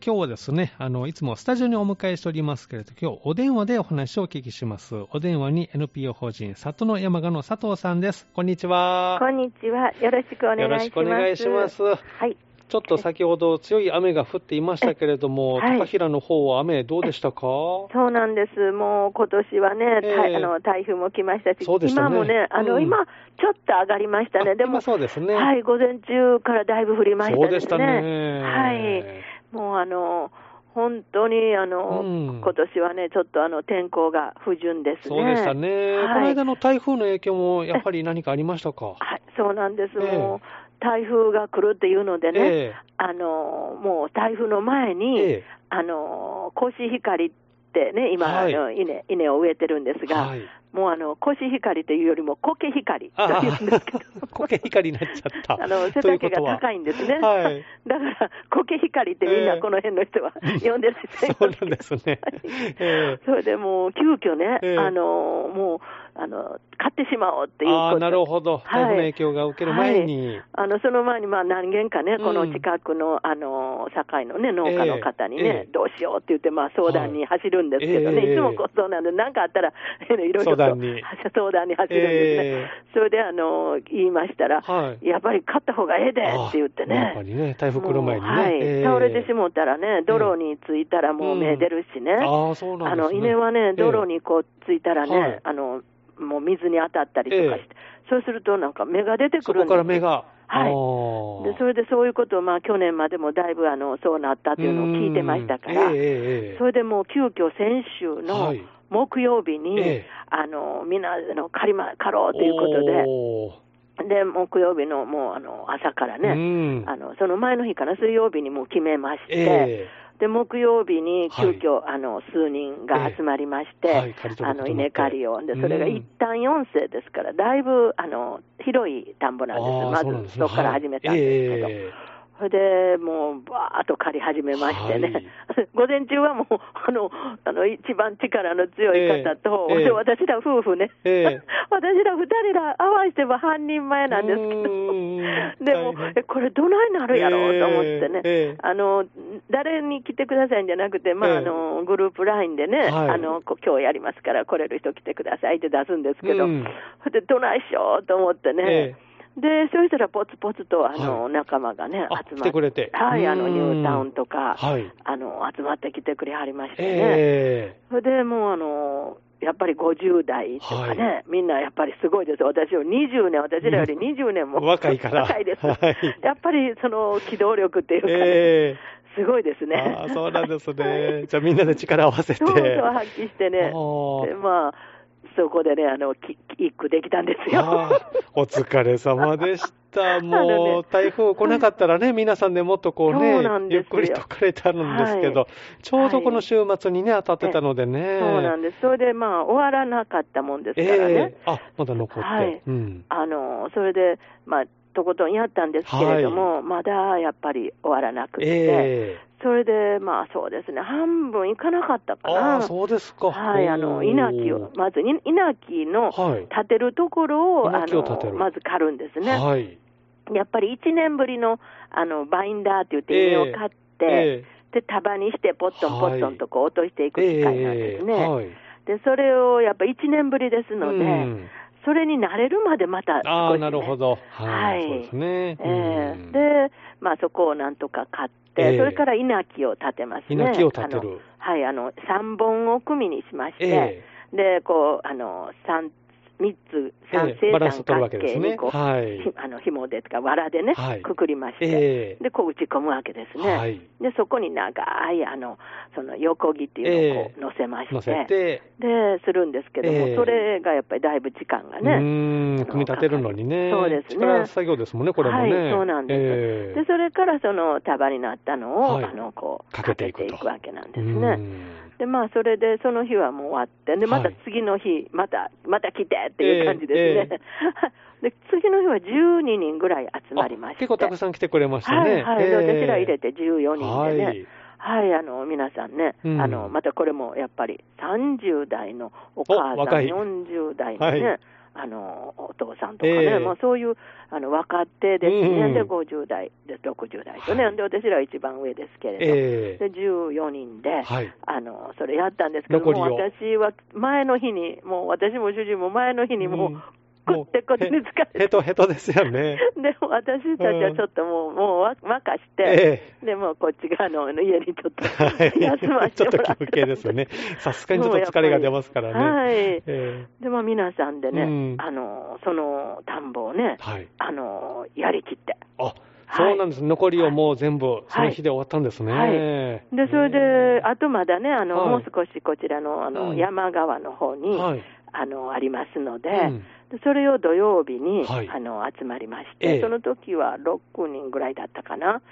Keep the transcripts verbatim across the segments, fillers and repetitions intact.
今日はですね、あの、いつもスタジオにお迎えしておりますけれど、今日お電話でお話をお聞きします。お電話に エヌピーオー 法人里の山鹿の佐藤さんです。こんにちは。 こんにちは。よろしくお願いします。 よろしくお願いします。 はい。 ちょっと先ほど強い雨が降っていましたけれども、はい、高平の方は雨どうでしたか？ そうなんです。もう今年はね、えー、あの台風も来ましたし、 そうでしたね、 今もね、あの、うん、今ちょっと上がりましたね。でもそうですね。 はい、午前中からだいぶ降りましたね。 そうでしたね。 はい。もうあの本当にあの、うん、今年はね、ちょっとあの天候が不順ですね。 そうでしたね。はい、この間の台風の影響もやっぱり何かありましたか？ はい、そうなんです。えー、もう台風が来るっていうのでね、 えー、あのもう台風の前に、えー、あのコシヒカリってね、今、はい、あの稲、稲を植えてるんですが、はい、もうあのコシヒカリというよりもコケヒカリというんですけど、 コケヒカリになっちゃった。 あの背丈が高いんですね。はい、だからコケヒカリってみんなこの辺の人は、えー、呼んでるんですよ。 そうなんですね。 えー、それでもう急遽ね、えー、あのもうあの買ってしまおうっていうこと。 ああ、なるほど。台風の影響が受ける前に。 はいはい、あのその前にまあ何軒かね、この近くの、うん、あの堺のね農家の方にね、えー、どうしようって言ってまあ相談に走るんですけどね、はい、いつもこうそうなんで何かあったらいろいろと相談に相談に走るんですね。えー、それであの言いましたら、はい、やっぱり買った方がええでって言ってね。 やっぱりね、台風来る前にね。 はい、 えー、 倒れてしもったらね、泥についたらもう芽出るしね。 うん、ああ、そうなんですね。 あの稲はね、泥にこうついたらね、はい、あのもう水に当たったりとかして、えー、そうするとなんか芽が出てくるんです。 そこから芽が。 はい。でそれでそういうことをまあ去年までもだいぶあのそうなったというのを聞いてましたから、えー、それでもう急遽先週の木曜日に、はい、えー、あのみんなの借りま借ろうということで。で木曜日のもうあの朝からね、あのその前の日から水曜日にもう決めまして、えー、で木曜日に急遽、はい、あの数人が集まりまして、えーはい、あの稲刈りをでそれが一旦よん世ですからだいぶあの広い田んぼなんです。まずそこから始めたんですけど。はい、えーそれでもうバーッと刈り始めましてね、はい、午前中はもうあのあの一番力の強い方と、えーえー、私ら夫婦ね、えー、私ら二人ら合わせても半人前なんですけど、でもえこれどないなるやろうと思ってね、えー、あの誰に来てくださいんじゃなくて、まあ、あのグループラインでね、はい、あの今日やりますから来れる人来てくださいって出すんですけど、うん、でどないしようと思ってね、えーでそうしたらポツポツとあの、はい、仲間がね集まってくれて、 はい、あのニュータウンとか、はい、あの集まってきてくれはりましてね、えー、それでもうあのやっぱりごじゅう代とかね、はい、みんなやっぱりすごいです。私をにじゅうねん、私らよりにじゅうねんも、うん、 若いから若いです、はい、やっぱりその機動力っていうか、ね、えー、すごいですね。 あそうなんですね。じゃあみんなで力を合わせてそうそう発揮してね、でまあそこでね、あの一句できたんですよ。 お疲れ様でした。もう、ね、台風来なかったらね、皆さんでもっとこうね、ゆっくりと枯れてあるんですけど、はい、ちょうどこの週末にね、当たってたのでね。 そうなんです。それでまあ、終わらなかったもんですからね。 えー、あ、まだ残って。はい、 うん、あの、それで、まあ、とことんやったんですけれども、はい、まだやっぱり終わらなくて、えー、それでまあそうですね、半分いかなかったかな。 あ、そうですか。 はい、あの稲木をまず稲木の立てるところを、はい、あのまず刈るんですね。はい、やっぱりいちねんぶりのあのバインダーって言って稲を刈って、えー、で束にしてポットンポットンとこう落としていく機械なんですね。はいえーはい、でそれをやっぱいちねんぶりですので。うんそれに慣れるまでまた少し、ね、 ああ、なるほど。はい。はい、そうですね。 えー、で、まあそこをなんとか買って、えー、それから稲木を立てますね。 稲木を立てる。 はい、あの、さんぼんを組にしまして、えー、で、こう、あの、三みっつ、三正三角形にこう、はい、あの紐でとか藁でね、はい、くくりまして、えー、でこう打ち込むわけですね。はい、でそこに長いあのその横木っていうのをこう乗せまして、えー、乗せてでするですけども、えー、それがやっぱりだいぶ時間がね、うーん組み立てるのにね、 そうですね、 力作業ですもんね、これもね。 はい、そうなんです。えー、でそれからその束になったのを、はい、あのこうかけていくわけなんですね。でまあそれでその日はもう終わってでまた次の日、はい、またまた来てっていう感じですね。えーえー、で次の日はじゅうににんぐらい集まりまして、 結構たくさん来てくれましたね。 はい、はい、えー、私ら入れてじゅうよにんでね。はいはい、あの皆さんね、うん、あのまたこれもやっぱりさんじゅう代のお母さん、よんじゅう代のね、はい、 あのお父さんとかね、えー、もうそういうあの若手ですね、うん、でごじゅう代でろくじゅう代とね、はい、で私らは一番上ですけれど、えー、でじゅうよにんで、はい、あのそれやったんですけども、私は前の日にもう私も主人も前の日にもう、うん食ってこっちに疲れてヘトヘトですよね。 でも私たちはちょっともう、うん、もう任して、ええ、でもこっち側の家にちょっと休ませてもらって、 ちょっと休憩ですよね。さすがにちょっと疲れが出ますからね。 はい、ええ、でも皆さんでね、うん、あのその田んぼをね、はい、あのやりきって。 あ、そうなんです、はい、残りをもう全部その日で終わったんですね。はいはい、 でそれであとまだね、あの、はい、もう少しこちらの、あの、うん、山側の方に、はい、あのありますので、うんそれを土曜日に、はい、あの集まりまして、ええ、その時はろくにんぐらいだったかな、はい、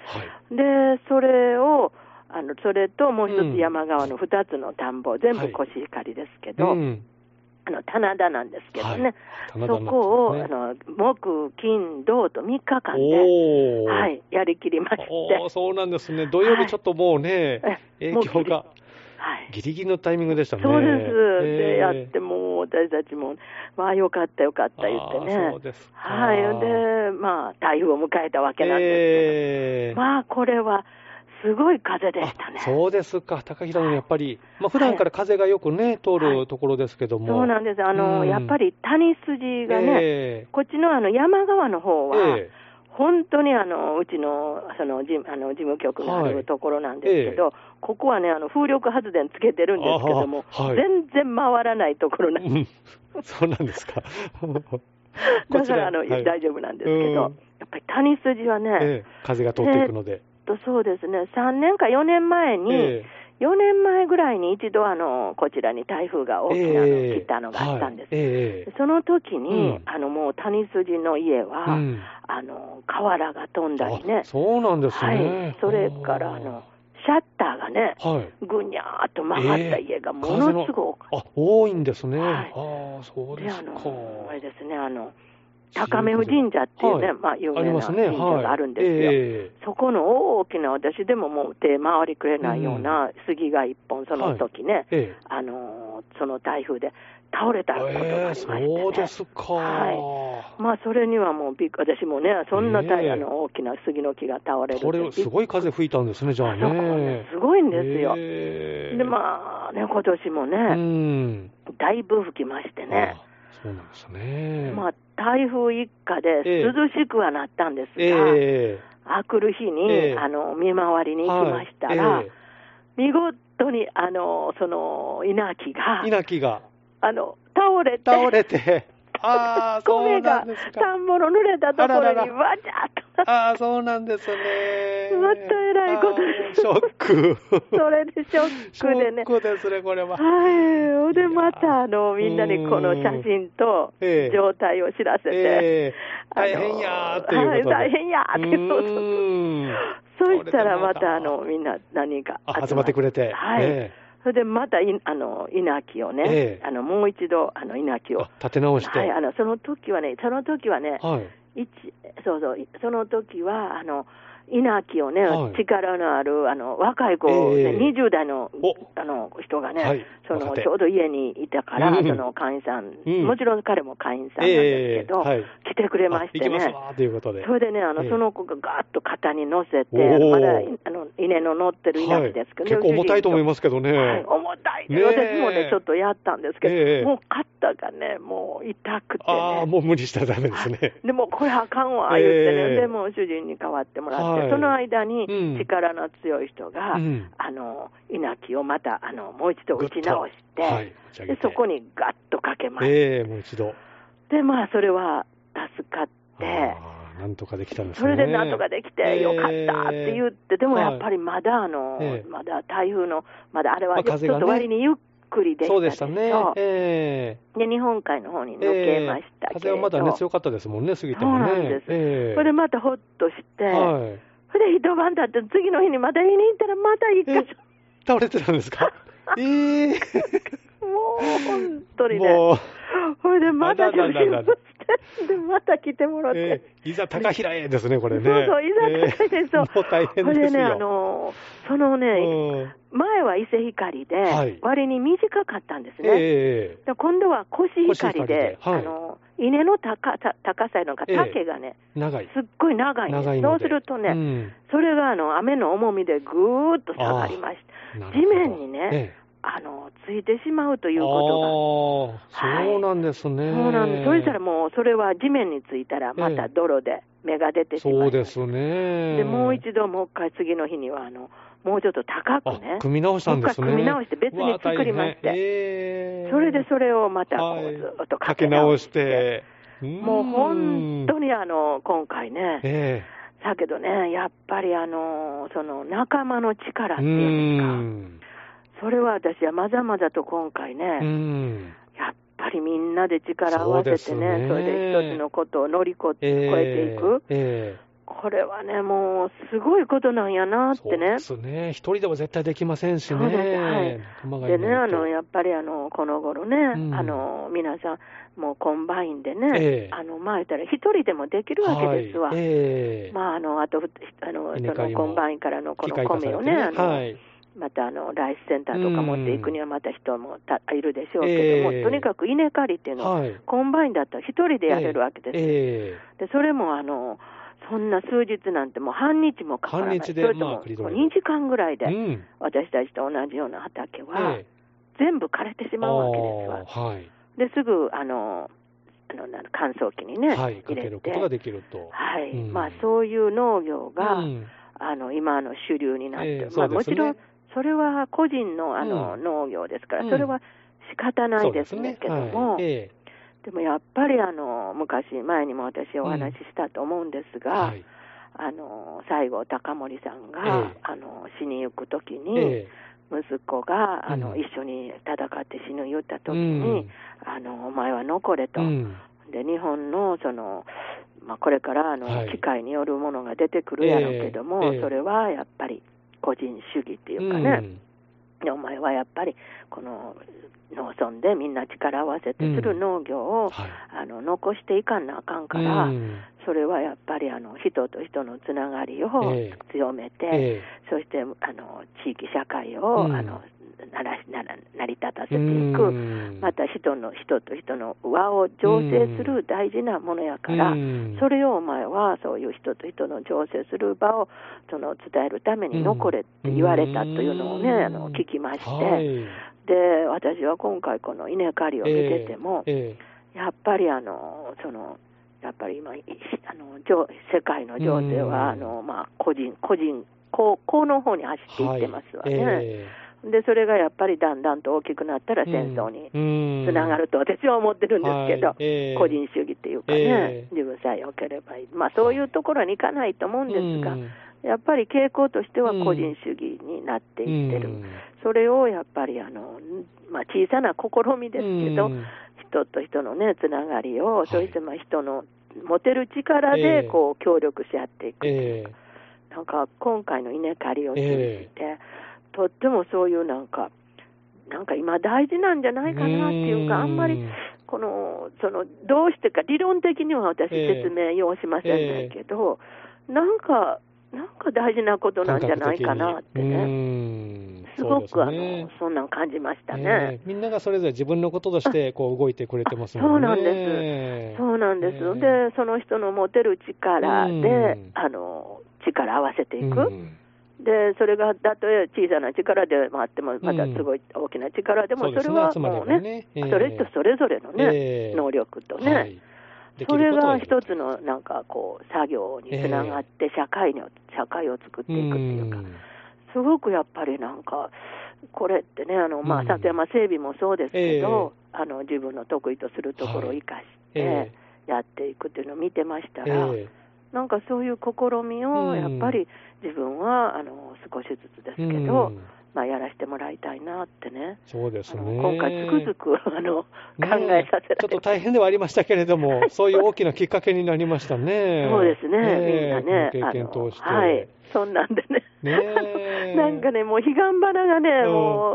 でそれをあのそれともう一つ山側のふたつの田んぼ、うん、全部コシヒカリですけど、はい、うん、あの棚田なんですけどね、はい、そこを、ね、あの木金土とみっかかんで、はい、やりきりまして、 おそうなんですね。土曜日ちょっともうね、はい、影響がはい、ギリギリのタイミングでしたね。 そうです。で、やってもう私たちも、まあよかったよかった言ってね。 そうですか。 はい。で、まあ台風を迎えたわけなんですけど、えー、まあこれはすごい風でしたね。 そうですか。高平のやっぱり、まあ普段から風がよくね、通るところですけども。 そうなんです。あの、うん、やっぱり谷筋がね、えー、こっちのあの山側の方は、えー本当にあのうちのその事あの事務局があるところなんですけど、はいええ、ここはねあの風力発電つけてるんですけども、はい、全然回らないところなんです、 うん、そうなんですかだからあの、はい、大丈夫なんですけど、やっぱり谷筋はね、ええ、 風が通っていくので、 えー、っとそうですね、さんねんかよねんまえに、ええよねんまえぐらいに一度あのこちらに台風が大きなの、えー、来たのがあったんです、はいえー、その時に、うん、あのもう谷筋の家は、うん、あの瓦が飛んだりね、 そうなんですね、 はい、それからあのシャッターがね、はい、ぐにゃーっと曲がった家がものすごく、 えー、あ多いんですね、はい、あそうですか。 であのあれですね、あの高目神社っていうね、はい、まあ、有名な神社があるんですよ、はいえー、そこの大きな、私でももう手回りくれないような杉が一本、その時ね、はいえー、あのその台風で倒れたことがありましてね、えー、 そうですか、 はい、まあ、それにはもうびっくり、私もね、そんな大、えー、あの大きな杉の木が倒れるこれ、すごい風吹いたんですね、じゃあね、 あそこねすごいんですよ、えー、でまあね、今年もね、うんだいぶ吹きましてね。 そうなんですね。 まあ、台風一過で涼しくはなったんですが、えー、あくる日に、えー、あの見回りに行きましたら、はいえー、見事にあのその稲木が稲木があの倒れて倒れてあ米が田んぼの濡れたところにわちゃっとああ、そうなんですね。 またえらいことでショック。 それでショックでね。 ショックですね、これは。 はい。で、また、あの、みんなにこの写真と状態を知らせて。えー、大変やーっていうことで。 はい、大変やーっていうことで。そしたらまた、あの、みんな何人か集まってくれて。 はい。えーそれでまたいあの稲木をね、ええ、あのもう一度あの稲木を立て直して、 はい、あのその時はね、その時はね、はい、そうそう、その時はあの稲木をね、はい、力のあるあの若い子、ねえー、にじゅう代のあの人がね、はい、そのちょうど家にいたから、うん、その会員さん、うん、もちろん彼も会員さんなんですけど、えーはい、来てくれましてね、 行きますわということで、 それでね、あの、えー、その子がガーッと肩に乗せて、まだあの稲の乗ってる稲木ですけど、ね、 はい、結構重たいと思いますけどね、はい、 重たいね、私もね、ちょっとやったんですけど、えー、もう肩がね、もう痛くてね、 あもう無理したらダメですね、はい、 でもこれあかんわ言ってね、えー、でも主人に代わってもらって、はい、その間に力の強い人が、うん、あの稲木をまたあのもう一度打ち直して、はい、でそこにガッとかけまして、 えー、もう一度でまあそれは助かって、 なんとかできたんですね。 それでなんとかできて、えー、よかったって言って、でもやっぱりまだあの、えー、まだ台風のまだあれはちょっと割にゆっくりでしたでしょ。 そうでしたね。えー、 で日本海の方に抜けましたけど、えー、 風はまだね強かったですもんね、過ぎてもね。 そうなんです。えー、それでまたほっとして、はい、それで一晩経って次の日にまた言いに行ったらまた一箇所、 えー、倒れてたんですか。えー、 もう本当にね。それでまた受診してで、また来てもらって。 えー、いざ高平へですね、これね。 そうそう、いざ高平へ、そう。 もう大変ですよ。 これね、あの、そのね、前は伊勢光で、割に短かったんですね。えー、今度はコシヒカリで、はい、あの、稲の高さ、高さのか、丈がね、えー、長いすっごい長いんです。そうするとね、うん、それがあの雨の重みでぐーっと下がりまして、地面にね、えーあのついてしまうということが、あ、はい、そうなんですね。 そうなんです。そしたらもうそれは地面についたらまた泥で芽が出てしまいます。 そうですね。 でもう一度もう一回次の日にはあのもうちょっと高くね、 組み直したんですね。 組み直して別に作りまして、えー、それでそれをまたこうずっとかけ直して、はい、もう本当にあの今回ね、えー、だけどね、やっぱりあのその仲間の力っていうんですか。それは私はまざまざと今回ね、うん、やっぱりみんなで力を合わせてね、 そ, ねそれで一つのことを乗り越えていく、えーえー、これはね、もうすごいことなんやなってね。 そうですね、一人では絶対できませんしね。 そうです、はい、でね、あのやっぱりあのこの頃ね、うん、あの皆さん、もうコンバインでね、えー、あのまあ言ったら一人でもできるわけですわ。はい、えー、まああのあとあのそのコンバインからのこの米をね、あの、はい、またあのライスセンターとか持っていくにはまた人もたいるでしょうけども、えー、とにかく稲刈りっていうのは、はい、コンバインだったら一人でやれるわけです、えー、でそれもあのそんな数日なんてもう半日もかからない、それともにじかんぐらいで、うん、私たちと同じような畑は、えー、全部枯れてしまうわけですわ、はい、ですぐあのあの乾燥機にね、はい、入れてかけることができると、 はい、うん、まあ、そういう農業が、うん、あの今の主流になって、えーまあ、もちろんそれは個人の、あの、うん、農業ですから、それは仕方ないですね、けども、はい、えー、でもやっぱりあの昔、前にも私お話ししたと思うんですが、うん、はい、あの西郷隆盛さんが、えー、あの死にゆくときに、えー、息子があの、うん、一緒に戦って死ぬ言ったときに、うん、あの、お前は残れと。うん、で日本のその、まあ、これからあの、はい、機械によるものが出てくるやろうけども、えーえー、それはやっぱり個人主義っていうかね、うん、でお前はやっぱりこの農村でみんな力を合わせてする農業を、うん、はい、あの残していかんなあかんから、うん、それはやっぱりあの人と人のつながりを強めて、えー、そしてあの地域社会を、うん、あのならなら成り立たせていく、うん、また人の人と人の輪を醸成する大事なものやから、うん、それをお前はそういう人と人の醸成する場をその伝えるために残れって言われたというのをね、うん、あの聞きまして、はい、で私は今回この稲刈りを見てても、えーえー、やっぱりあのそのやっぱり今あの世界の情勢は、うん、あのまあ、個人個人こうこうの方に走っていってますわね、はい、えーでそれがやっぱりだんだんと大きくなったら戦争につながると私は思ってるんですけど、はい、えー、個人主義っていうかね、えー、自分さえ良ければいい、まあ、そういうところに行かないと思うんですが、はい、やっぱり傾向としては個人主義になっていってる、うん、それをやっぱりあの、まあ、小さな試みですけど、うん、人と人のねつながりを、はい、そしてまあ人の持てる力でこう協力し合っていくっていうか、えー、なんか今回の稲刈りを通じて、えーとってもそういうなんか、なんか今大事なんじゃないかなっていうか、あんまりこの、その、どうしてか、理論的には私説明要しませんねんけど、えー、なんか、なんか大事なことなんじゃないかなってね。すごく、ね、あの、そんなん感じましたね、 えー。みんながそれぞれ自分のこととしてこう動いてくれてますもんね。 そうなんです。そうなんです。えー、で、その人の持てる力で、あの、力合わせていく。でそれがたとえ小さな力でもあっても、またすごい大きな力でも、それはもうね、それとそれぞれのね、能力とね、それが一つのなんかこう作業につながって社会に社会を作っていくっていうか、すごくやっぱりなんかこれってね、あのまあ里山整備もそうですけど、あの自分の得意とするところを生かしてやっていくっていうのを見てましたら。なんかそういう試みをやっぱり自分はあの少しずつですけど、うん、まあ、やらせてもらいたいなってね。 そうですね。 今回つくづくあの、ね、考えさせられて、 ちょっと大変ではありましたけれども、そういう大きなきっかけになりましたね。 そうですね。ね、みんなね、 経験通して、 はい、そんなんでね。ねなんかね、もう彼岸花がね、うん、もう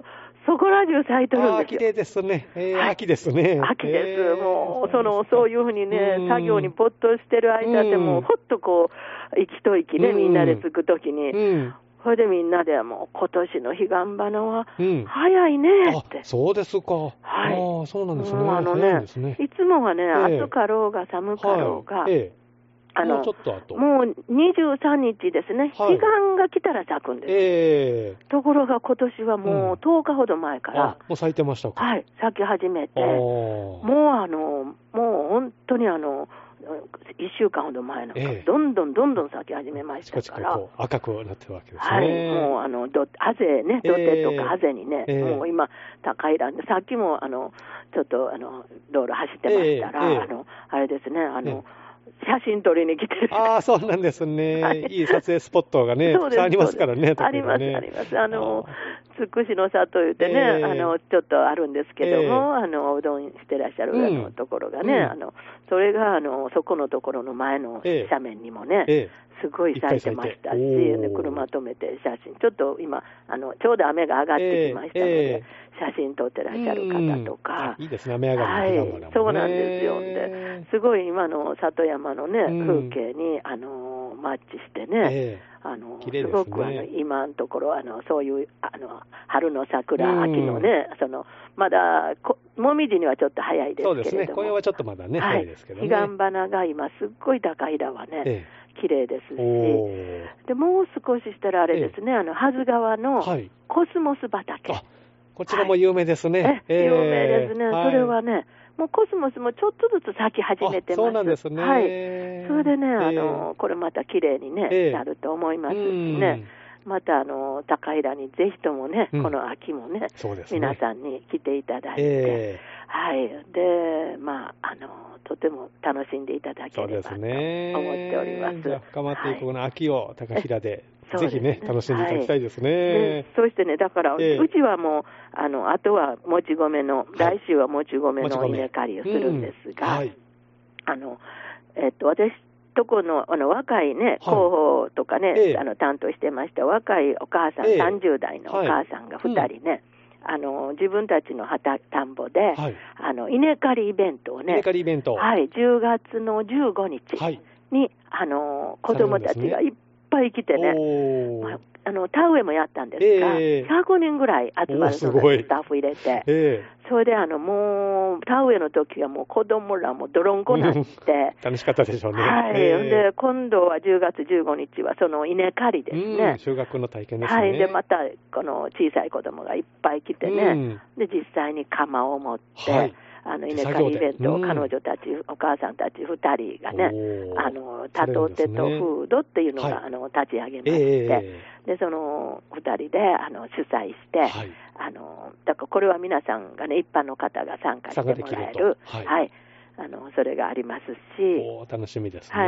そこら中咲いてるんですよ。 あ、綺麗ですね。えーはい、秋ですね。 秋です。えー、もう、その、そういうふうにね、作業に没頭してる間でも、ほっとこう、息と息ね、みんなでつくときに、それでみんなでもう、今年の彼岸花は、早いねって、うん。 そうですか。はい。ああ、そうなんですね。あのね、ねいつもはね、えー、暑かろうが寒かろうが、はい、えーあのもうちょっと後もうにじゅうさんにちですね、はい、彼岸が来たら咲くんです、えー、ところが今年はもうとおかほど前から、うん、 もう咲いてましたか。 はい、咲き始めて、もうあのもう本当にあのいっしゅうかんほど前なんか、えー、どんどんどんどん咲き始めましたから、 こう赤くなってるわけですね。 はい、もうあのどあぜね、土手とかあぜにね、えー、もう今高いらんで、さっきもあのちょっとあの道路走ってましたら、えーえー、あのあれですね、あの、えー写真撮りに来てる。 ああ、そうなんですね。はい、いい撮影スポットがね、たくさんありますからね。 あります、あります。あの、つくしの里言ってね、えー、あの、ちょっとあるんですけども、えー、あの、うどんしてらっしゃる、うん、あのところがね、うん、あの、それが、あの、そこのところの前の斜面にもね、えーすごい咲いてましたし、ね、車止めて写真、ちょっと今あの、ちょうど雨が上がってきましたので、えー、写真撮ってらっしゃる方とか、 いいですね、雨上がりの、ね、 はい、そうなんですよ。ですごい今の里山のね、うん、風景にあのマッチしてね、えー、あの、ね、すごくあの今のところあのそういうあの春の桜、うん、秋のね、そのまだもみじにはちょっと早いですけれども、そうですね、 紅葉はちょっとまだね、早いですけどね。 彼岸花が今すっごい高い枝はね、えー綺麗ですし、でもう少ししたらあれですね、ええ、あのはず川のコスモス畑、はい、 こちらも有名ですね、はいえー、有名ですね、はい、それはね、もうコスモスもちょっとずつ咲き始めてます。 そうなんですね。 はい、それでね、あのこれまた綺麗にね、えー、なると思いますしね。またあの高平にぜひともね、うん、この秋もね、そうですね、皆さんに来ていただいて、えー、はい、で、まあ、あのとても楽しんでいただければと思っております。 じゃあ深まっていくこの秋を高平で、はい、ぜひね、楽しんでいただきたいですね。はい、 でそしてね、だから、えー、うちはもうあのあとはもち米の、はい、来週はもち米の稲刈りをするんですが、うんはい、あのえっと私とこのあの若いね、広報とかね、はい、あの担当してました若いお母さん、えー、さんじゅうだいのお母さんがふたりね、はい、うん、あの自分たちの畑田んぼで、はい、あの稲刈りイベントをね、 稲刈りイベント、 はい、じゅうがつのじゅうごにちに、はい、あの子供たちがいっぱい来てね、まあ、あの田植えもやったんですが、えー、ひゃくにんぐらい集まるのでスタッフ入れて、えー、それであのもう田植えの時はもう子供らも泥んこなって楽しかったでしょうね。 はい、えー、で今度はじゅうがつじゅうごにちはその稲刈りですね。 収穫の体験ですね。 はい、でまたこの小さい子供がいっぱい来てね、で実際に鎌を持って、はい、あの稲刈りイベントを彼女たち、うん、お母さんたちふたりがね、あのタトテとフードっていうのが、はい、あの立ち上げまして、えー、でそのふたりであの主催して、はい、あのだからこれは皆さんがね、一般の方が参加してもらえる、はい、はい、あのそれがありますし、 お楽しみですね。 はい、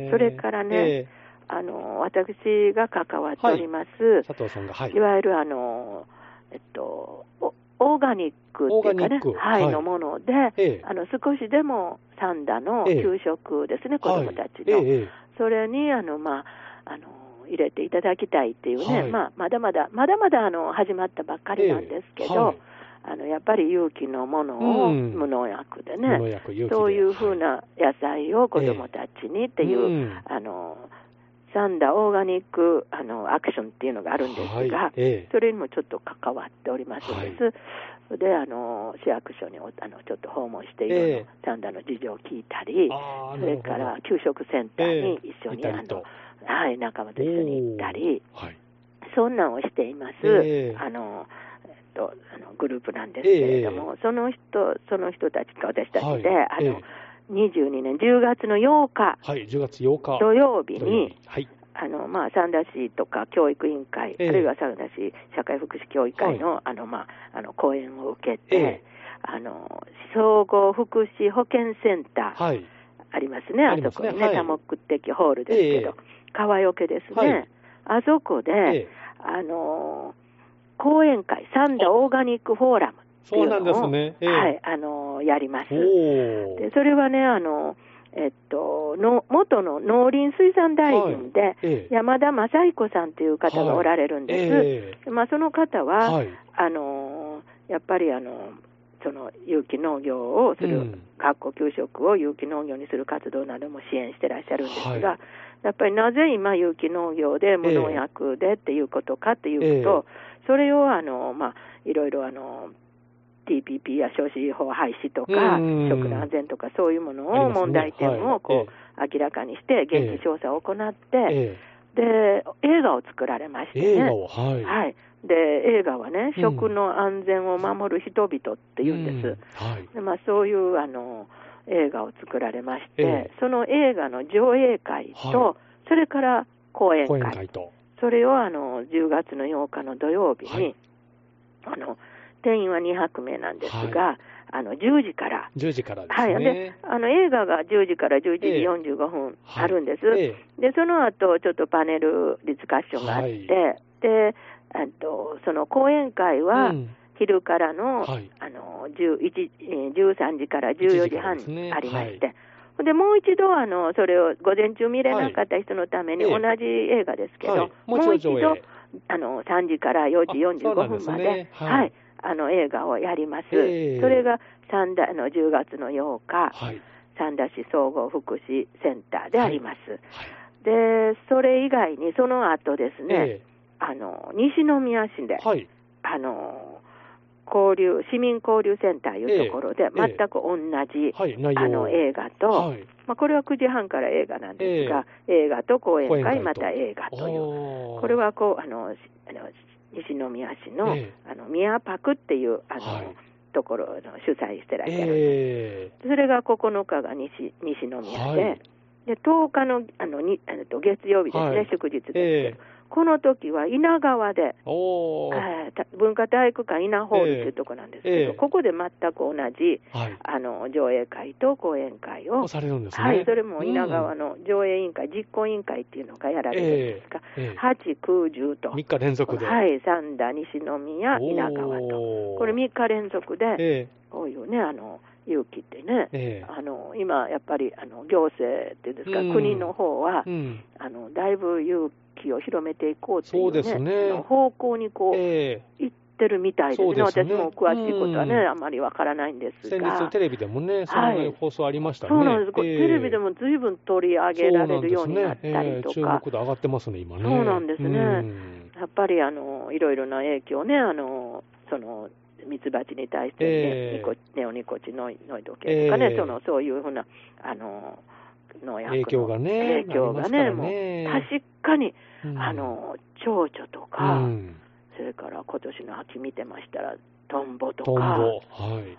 それからね、えー、あの私が関わっております、はい、 佐藤さんが、はい、 いわゆるあのえっとオーガニックっていうかね、はい、はい、のもので、ええ、あの少しでも三田の給食ですね、ええ、子どもたちの、はい、ええ、それにあの、まあ、あの入れていただきたいっていうね、はい、まあ、まだまだまだまだあの始まったばっかりなんですけど、ええ、はい、あのやっぱり有機のものを無農薬でね、うん、そういうふうな野菜を子どもたちにっていう、ええ、あの三田オーガニックあのアクションっていうのがあるんですが、はい、ええ、それにもちょっと関わっておりますんです、はい、であの市役所にあのちょっと訪問していろいろ三田の事情を聞いたり、ええ、それから給食センターに一緒に、ええ、あのはい、仲間と一緒に行ったり、はい、そんなんをしています、ええ、あのえっと、あのグループなんですけれども、ええ、その人その人たちと私たちで、はい、あの、ええ、にじゅうにねんじゅうがつのようか、 はい、じゅうがつようか土曜日に、はい、あのまあ、三田市とか教育委員会、えー、あるいは三田市社会福祉協議会の、はい、あのまあ、あの講演を受けて、えー、あの総合福祉保健センター、はい、ありますね、あそこにね、はい、多目的ホールですけど、えー、川除ですね、はい、あそこで、えー、あの講演会、三田オーガニックフォーラムっていうのを、そうなんですね、えー、はい、あのやります。でそれはね、あのえっと、の元の農林水産大臣で、はいええ、山田正彦さんという方がおられるんです。はいええまあ、その方は、はい、あのやっぱりあのその有機農業をする、うん、学校給食を有機農業にする活動なども支援してらっしゃるんですが、はい、やっぱりなぜ今有機農業で無農薬でっていうことかっていうと、ええ、それをあの、まあ、いろいろあのティーピーピー や少子法廃止とか、食の安全とかそういうものを、問題点をこう、はい、明らかにして現地調査を行って、ええ、で映画を作られましてね、 映画を、はいはい、で映画はね、食の安全を守る人々っていうんです、うんはいでまあ、そういうあの映画を作られまして、ええ、その映画の上映会と、はい、それから講演会、講演会とそれをあのじゅうがつのようかの土曜日に、はい、あの定員はにひゃくめいなんですが、はい、あのじゅうじからじゅうじからですね、 はい、であの映画がじゅうじからじゅういちじよんじゅうごふんあるんです、ええ、でその後ちょっとパネルディスカッションがあって、はい、でとその講演会は昼からの、うんはい、あのじゅういち、じゅうさんじからじゅうよじはんありまして、ねはい、でもう一度あのそれを午前中見れなかった人のために、はい、同じ映画ですけど、はい、もう一度あのさんじからよじよんじゅうごふんまで、ねはいはい、あの映画をやります、えー、それが三田のじゅうがつのようか、はい、三田市総合福祉センターであります、はいはい、でそれ以外にその後ですね、えー、あの西宮市で、はい、あの交流市民交流センターいうところで、えー、全く同じ、えーはい、あの映画と、はいまあ、これはくじはんから映画なんですが、えー、映画と講演会また映画というこれはこうあのあの西宮市の、えー、あのミヤパクっていうあの、はい、ところの主催してらっしゃるんです、えー、それがここのかが 西, 西宮で、はい、でとおかの、あのにあの月曜日ですね、はい、祝日ですけど、えー、この時は稲川でお文化体育館稲ホールというところなんですけど、えーえー、ここで全く同じ、はい、あの上映会と講演会をされるんですね、 はい、それも稲川の上映委員会、うん、実行委員会っていうのがやられるんですが、えーえー、はち、きゅう、じゅうとみっか連続で、 はい、三田、西宮、稲川とこれみっか連続で、えー、こういうねあの有機ってね、えー、あの今やっぱりあの行政っていうんですか、うん、国の方は、うん、あのだいぶ有機を広めていこうという、ね、そうですね、あの方向にこう、えー、行ってるみたいです ね, ですね私も詳しいことはね、うん、あまりわからないんですが、 先日テレビでもね、その放送ありましたね、 はい、そうなんです、えー、テレビでもずいぶん取り上げられるようになったりとか、ねえー、注目度上がってますね、今ね。 そうなんですね、うん、やっぱりあのいろいろな影響ね、あのそのミツバチに対して、ねえー、ニコネオニコチノイド系とかね、えー、そのそういうふうなあの農薬の影響がね、 影響が ね, ねもう確かに、うん、あの蝶々とか、うん、それから今年の秋見てましたらトンボとか、トンボ、はい、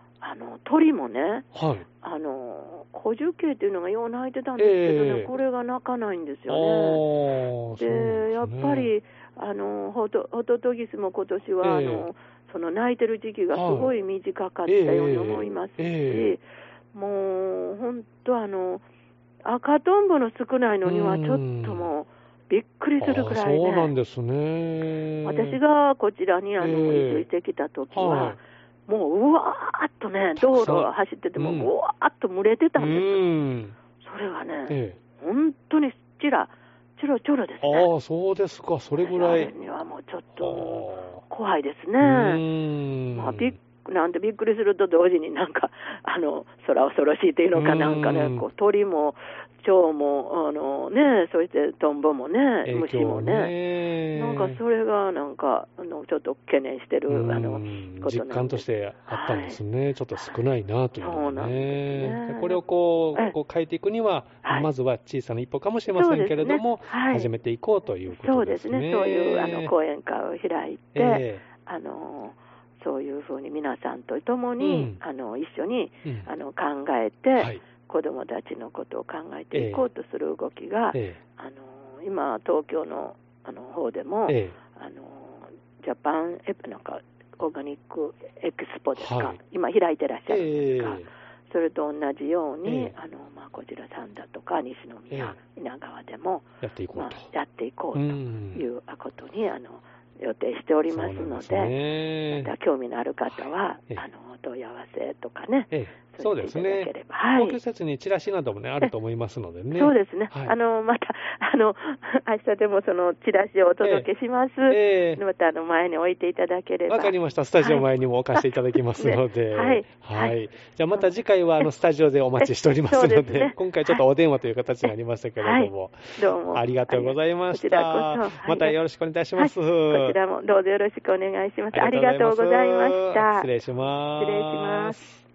あの鳥もね、はい、あの古樹系っていうのがよう鳴いてたんですけどね、えー、これが鳴かないんですよね。で、ね、やっぱりあのホトホトトギスも今年は、えー、あのその鳴いてる時期がすごい短かったように思いますし、えー、もう本当あの赤トンボの少ないのにはちょっともうびっくりするくらいね。 そうなんですね。 私がこちらにあの、えー、移住してきた時は、はい、もううわーっとね道路を走ってても、うん、うわーっと群れてたんです。うん、それがね、えー、本当にちらちょろちょろですね。 ああ、そうですか。それぐらい。 あれにはもうちょっと怖いですね。うんまあ、びっなんてびっくりすると同時になんかあの空恐ろしいというのかなんかね、こう鳥も蝶もあのね、そしてトンボもね、虫もね、なんかそれがなんかあのちょっと懸念してるあのこと実感としてあったんですね。はい、ちょっと少ないなというのはね。そうなんですね。これをこうこう変えていくには、はい、まずは小さな一歩かもしれませんけれども、ねはい、始めていこうということですね。 そうですね。そういうあの講演会を開いて、えー、あのそういうふうに皆さんと共に、うん、あの一緒に、うん、あの考えて、はい、子どもたちのことを考えていこうとする動きが、えー、あの今東京のあの方でも、えー、あのジャパンエなんかオーガニックエクスポですか、はい、今開いてらっしゃるんですが、えー、それと同じように、えー、あのまあ、こちら三田とか西宮、えー、稲川でもやっていこうと、 まあ、やっていこうということにあの予定しておりますので、 ね、 また興味のある方は、ええ、あのお問い合わせとかね、 ええそうですね。 はい、 公共施設にチラシなどもね、あると思いますのでね。 そうですね。はい、あの、また、あの、明日でもそのチラシをお届けします。えー、また、あの、前に置いていただければ。 わかりました。スタジオ前にも置かせていただきますので。はい。はい。じゃあ、また次回は、あの、スタジオでお待ちしておりますので、ね、今回ちょっとお電話という形になりましたけれども。はい、どうも。ありがとうございました。こちらこそ。またよろしくお願いいたします。はい、こちらもどうぞよろしくお願いします。ありがとうございました。 失礼します。 失礼します。